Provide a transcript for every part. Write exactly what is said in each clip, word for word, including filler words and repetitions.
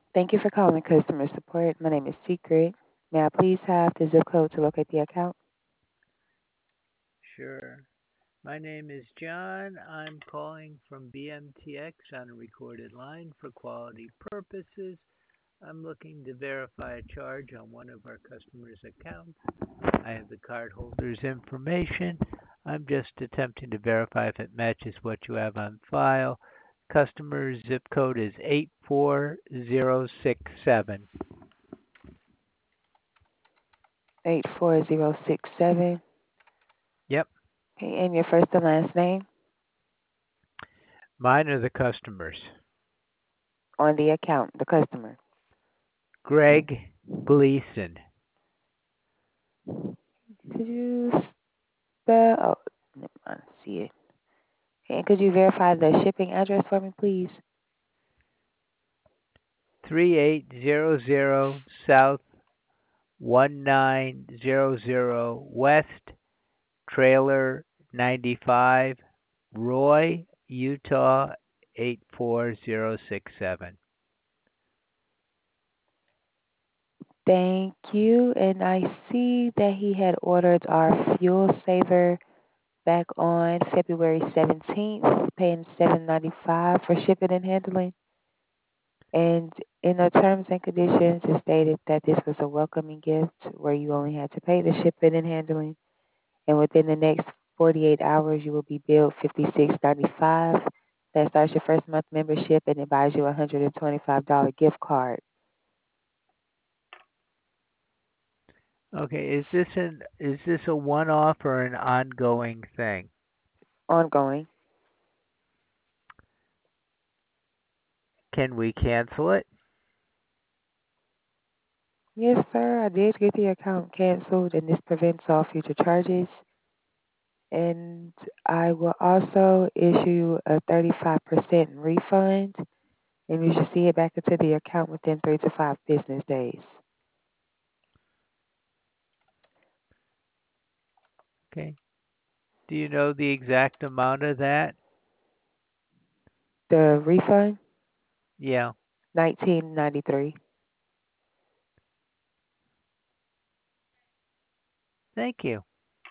Thank you for calling customer support. My name is Secret. May I please have the zip code to locate the account? Sure. My name is John. I'm calling from B M T X on a recorded line for quality purposes. I'm looking to verify a charge on one of our customers' accounts. I have the cardholder's information. I'm just attempting to verify if it matches what you have on file. Customer zip code is eight four zero six seven. eight four zero six seven. Yep, Okay, and your first and last name mine are the customers. on the account, the customer. Greg Gleason. Could you spell? Oh, never mind. See it. Okay, and could you verify the shipping address for me, please? three eight zero zero South one nine zero zero West, Trailer ninety-five, Roy, Utah eight four zero six seven. Thank you. And I see that he had ordered our fuel saver back on February seventeenth, paying seven ninety five for shipping and handling. And in the terms and conditions, it stated that this was a welcoming gift where you only had to pay the shipping and handling. And within the next forty-eight hours, you will be billed fifty-six ninety-five. That starts your first month membership and it buys you a one hundred twenty-five dollars gift card. Okay, is this an is this a one-off or an ongoing thing? Ongoing. Can we cancel it? Yes, sir. I did get the account canceled, and this prevents all future charges. And I will also issue a thirty-five percent refund, and you should see it back into the account within three to five business days. Okay. Do you know the exact amount of that? The refund, Yeah. nineteen ninety-three. Thank you.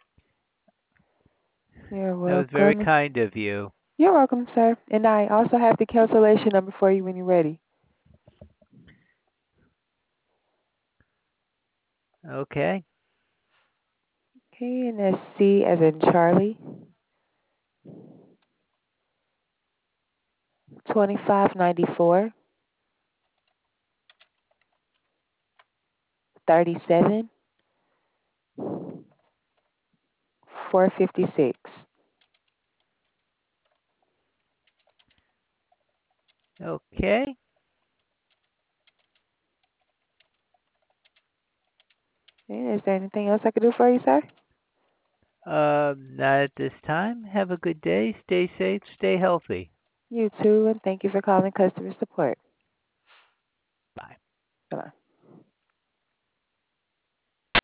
You're That was very welcome. kind of you. You're welcome, sir. And I also have the cancellation number for you when you're ready. Okay. Okay, and that's C as in Charlie, twenty-five ninety-four, thirty-seven, four fifty-six. Okay. Okay, is there anything else I can do for you, sir? Um, not at this time. Have a good day. Stay safe. Stay healthy. You too, and thank you for calling customer support. Bye. Bye.